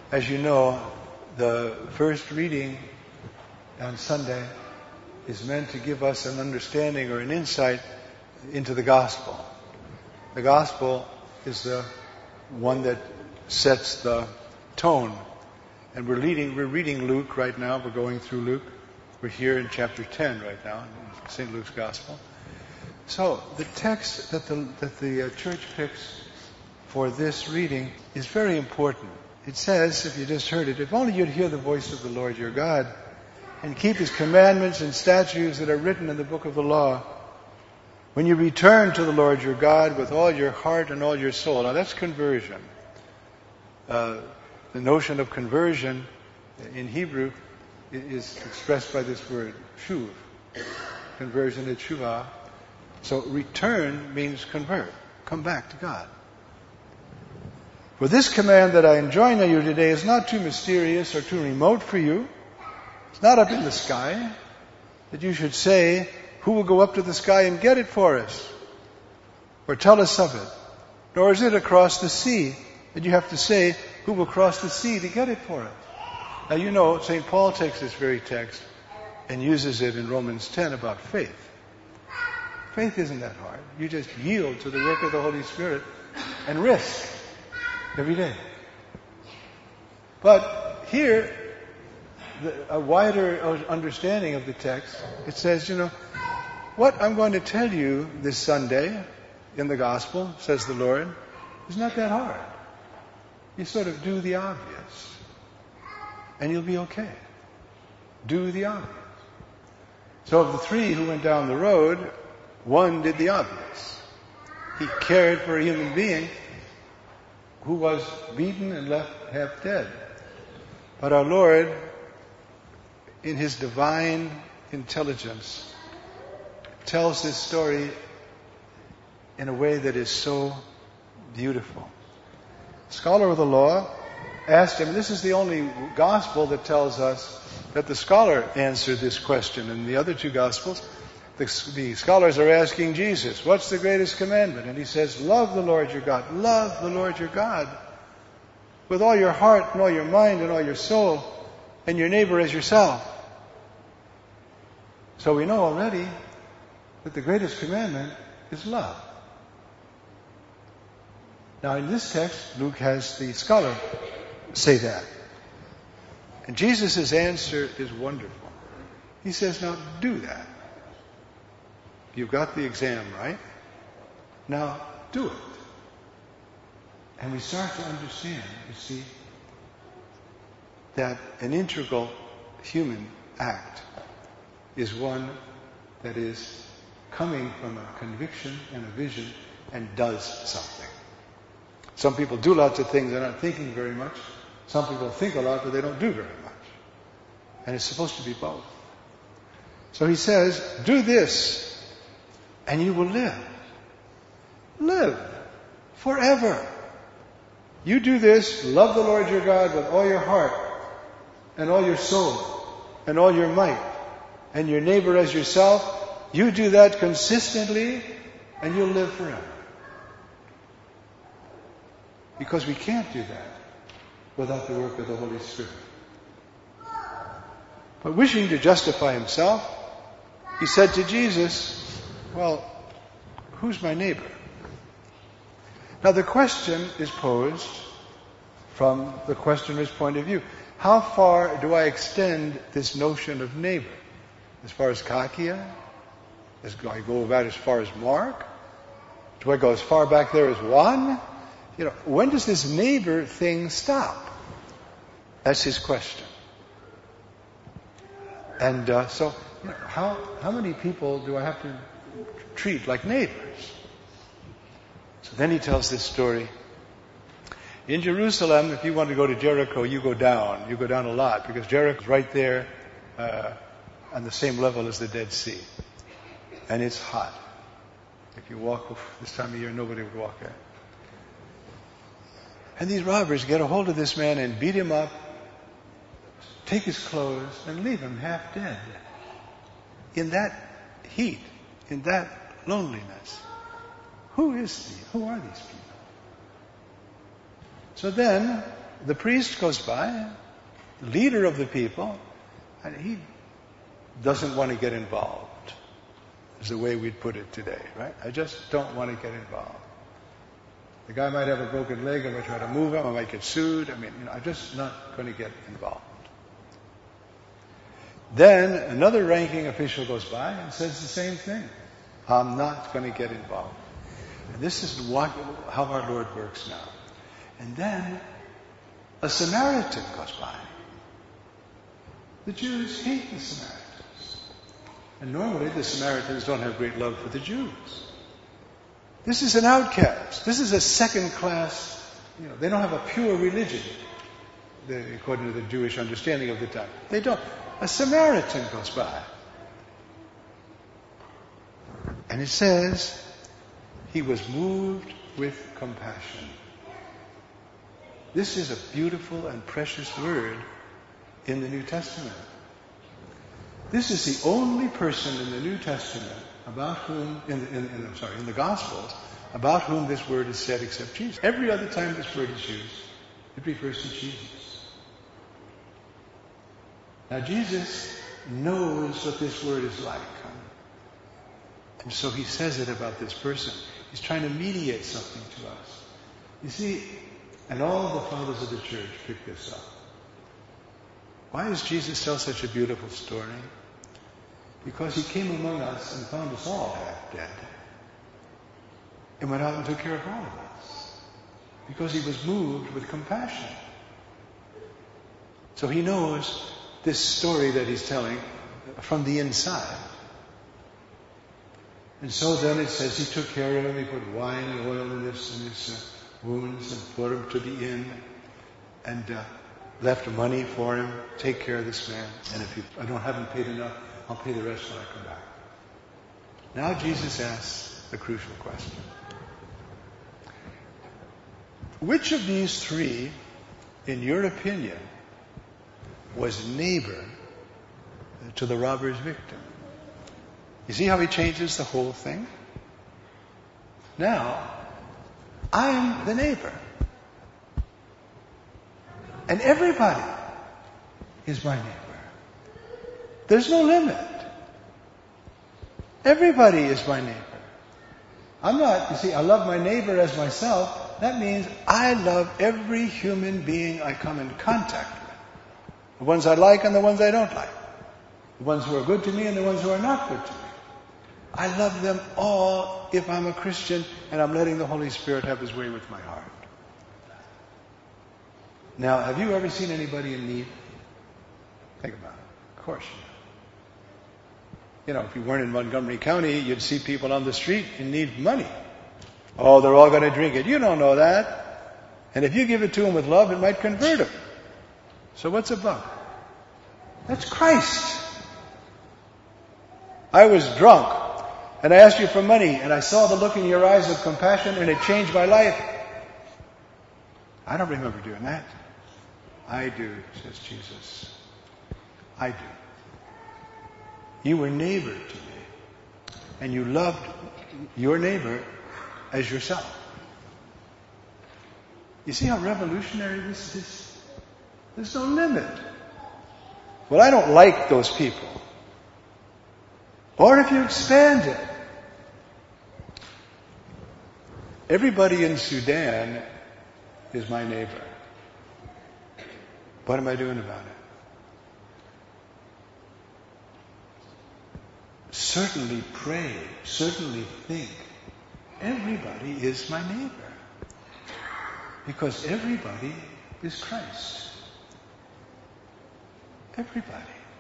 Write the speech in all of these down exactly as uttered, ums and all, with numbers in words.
As you know, the first reading on Sunday is meant to give us an understanding or an insight into the gospel. The gospel is the one that sets the tone. And we're leading, we're reading Luke right now. We're going through Luke. We're here in chapter ten right now, in Saint Luke's Gospel. So the text that the, that the uh, church picks for this reading is very important. It says, if you just heard it, if only you'd hear the voice of the Lord your God and keep His commandments and statutes that are written in the book of the law, when you return to the Lord your God with all your heart and all your soul. Now that's conversion. Uh, the notion of conversion in Hebrew is expressed by this word, shuv. Conversion is shuvah. So return means convert. Come back to God. For this command that I enjoin on you today is not too mysterious or too remote for you. It's not up in the sky that you should say, who will go up to the sky and get it for us? Or tell us of it. Nor is it across the sea that you have to say, who will cross the sea to get it for us? Now you know, Saint Paul takes this very text and uses it in Romans ten about faith. Faith isn't that hard. You just yield to the work of the Holy Spirit and risk every day. But here, the, a wider understanding of the text, it says, you know, what I'm going to tell you this Sunday in the gospel, says the Lord, is not that hard. You sort of do the obvious, and you'll be okay. Do the obvious. So of the three who went down the road, one did the obvious. He cared for a human being who was beaten and left half dead. But our Lord, in His divine intelligence, tells this story in a way that is so beautiful. A scholar of the law asked him, this is the only gospel that tells us that the scholar answered this question. In the other two gospels, the, the scholars are asking Jesus, what's the greatest commandment? And He says, love the Lord your God. Love the Lord your God with all your heart and all your mind and all your soul, and your neighbor as yourself. So we know already that the greatest commandment is love. Now in this text, Luke has the scholar say that. And Jesus' answer is wonderful. He says, now do that. You've got the exam, right? Now do it. And we start to understand, you see, that an integral human act is one that is coming from a conviction and a vision and does something. Some people do lots of things, they're not thinking very much. Some people think a lot, but they don't do very much. And it's supposed to be both. So He says, do this, and you will live. Live forever. You do this, love the Lord your God with all your heart, and all your soul, and all your might, and your neighbor as yourself. You do that consistently, and you'll live forever. Because we can't do that without the work of the Holy Spirit. But wishing to justify Himself, He said to Jesus, well, who's my neighbor? Now the question is posed from the questioner's point of view. How far do I extend this notion of neighbor? As far as Kakia? Do I go about as far as Mark? Do I go as far back there as Juan? You know, when does this neighbor thing stop? That's his question. And uh, so, you know, how how many people do I have to treat like neighbors? So then he tells this story. In Jerusalem, if you want to go to Jericho, you go down. You go down a lot because Jericho's right there uh, on the same level as the Dead Sea. And it's hot. If you walk this time of year, nobody would walk there. And these robbers get a hold of this man and beat him up, take his clothes, and leave him half dead. In that heat, in that loneliness. Who is he? Who are these people? So then, the priest goes by, the leader of the people, and he doesn't want to get involved, is the way we'd put it today, right? I just don't want to get involved. The guy might have a broken leg, I might try to move him, I might get sued. I mean, you know, I'm just not going to get involved. Then another ranking official goes by and says the same thing. I'm not going to get involved. And this is what, how our Lord works now. And then a Samaritan goes by. The Jews hate the Samaritans. And normally the Samaritans don't have great love for the Jews. This is an outcast. This is a second class, you know, they don't have a pure religion, according to the Jewish understanding of the time. They don't. A Samaritan goes by. And it says, he was moved with compassion. This is a beautiful and precious word in the New Testament. This is the only person in the New Testament about whom, in, in, in, I'm sorry, in the Gospels, about whom this word is said except Jesus. Every other time this word is used, it refers to Jesus. Now Jesus knows what this word is like. Huh? And so he says it about this person. He's trying to mediate something to us. You see, and all the fathers of the church pick this up. Why does Jesus tell such a beautiful story? Because he came among us and found us all half dead. And went out and took care of all of us. Because he was moved with compassion. So he knows this story that he's telling from the inside. And so then it says he took care of him. He put wine and oil in his, in his uh, wounds and brought him to the inn. And uh, left money for him. Take care of this man. And if you, I don't haven't paid enough, I'll pay the rest when I come back. Now Jesus asks the crucial question. Which of these three, in your opinion, was neighbor to the robber's victim? You see how he changes the whole thing? Now, I'm the neighbor. And everybody is my neighbor. There's no limit. Everybody is my neighbor. I'm not, you see, I love my neighbor as myself. That means I love every human being I come in contact with. The ones I like and the ones I don't like. The ones who are good to me and the ones who are not good to me. I love them all if I'm a Christian and I'm letting the Holy Spirit have His way with my heart. Now, have you ever seen anybody in need? Think about it. Of course you have. You know, if you weren't in Montgomery County, you'd see people on the street in need of money. Oh, they're all going to drink it. You don't know that. And if you give it to them with love, it might convert them. So what's a buck? That's Christ. I was drunk, and I asked you for money, and I saw the look in your eyes of compassion, and it changed my life. I don't remember doing that. I do, says Jesus. I do. You were neighbor to me, and you loved your neighbor as yourself. You see how revolutionary this is? There's no limit. Well, I don't like those people. Or if you expand it, everybody in Sudan is my neighbor. What am I doing about it? Certainly pray, certainly think. Everybody is my neighbor. Because everybody is Christ. Everybody.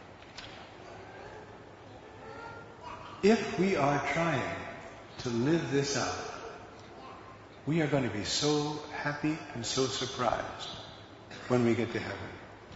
If we are trying to live this out, we are going to be so happy and so surprised when we get to heaven.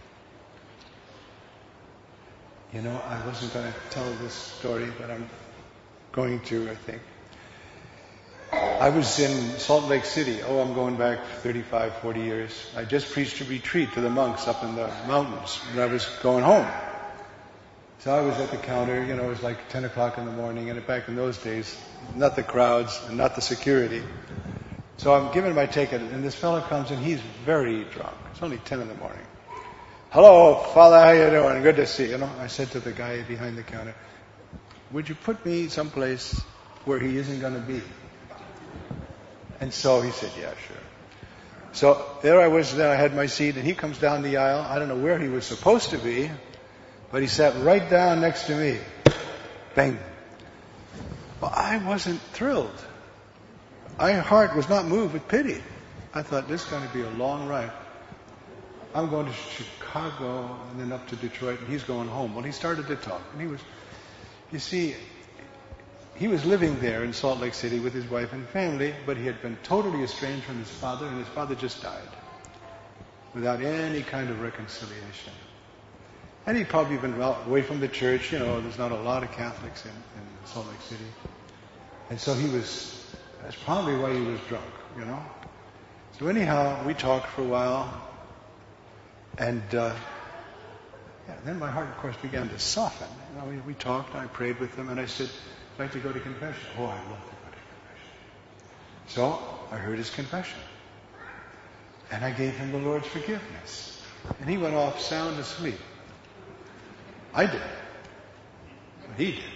You know, I wasn't going to tell this story, but I'm going to, I think. I was in Salt Lake City. Oh, I'm going back thirty-five, forty years. I just preached a retreat to the monks up in the mountains when I was going home. So I was at the counter, you know, it was like ten o'clock in the morning, and back in those days, not the crowds and not the security. So I'm giving my ticket, and this fellow comes, and he's very drunk. It's only ten in the morning. Hello, Father, how you doing? Good to see you. You know, I said to the guy behind the counter, would you put me someplace where he isn't going to be? And so he said, yeah, sure. So there I was, then I had my seat, and he comes down the aisle. I don't know where he was supposed to be, but he sat right down next to me. Bang. Well, I wasn't thrilled. My heart was not moved with pity. I thought, this is going to be a long ride. I'm going to Chicago and then up to Detroit, and he's going home. Well, he started to talk, and he was, you see, he was living there in Salt Lake City with his wife and family, but he had been totally estranged from his father, and his father just died without any kind of reconciliation. And he'd probably been well away from the church. You know, there's not a lot of Catholics in, in Salt Lake City. And so he was, that's probably why he was drunk, you know. So anyhow, we talked for a while, and uh, yeah, then my heart, of course, began to soften. You know, we, we talked, I prayed with him, and I said, I'd like to go to confession. Oh, I'd love to go to confession. So I heard his confession. And I gave him the Lord's forgiveness. And he went off sound asleep. I did. He did.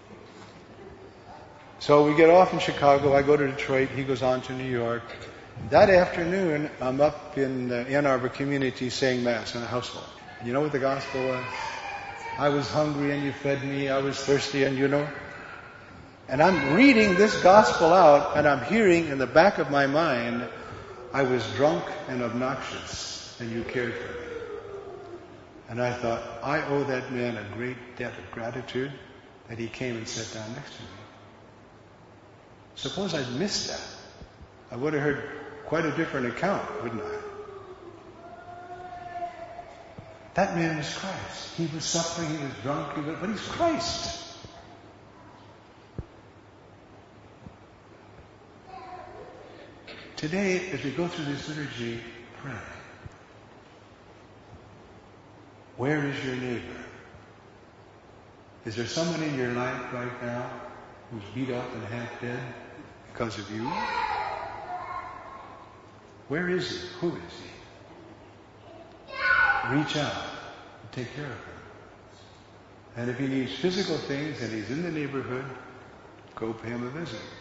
So we get off in Chicago. I go to Detroit. He goes on to New York. That afternoon, I'm up in the Ann Arbor community saying Mass in a household. You know what the gospel was? I was hungry and you fed me. I was thirsty and you know. And I'm reading this gospel out, and I'm hearing in the back of my mind, I was drunk and obnoxious, and you cared for me. And I thought, I owe that man a great debt of gratitude that he came and sat down next to me. Suppose I'd missed that. I would have heard quite a different account, wouldn't I? That man was Christ. He was suffering, he was drunk, he was, but he's Christ. Today, as we go through this liturgy, pray. Where is your neighbor? Is there someone in your life right now who's beat up and half dead because of you? Where is he? Who is he? Reach out and take care of him. And if he needs physical things and he's in the neighborhood, go pay him a visit.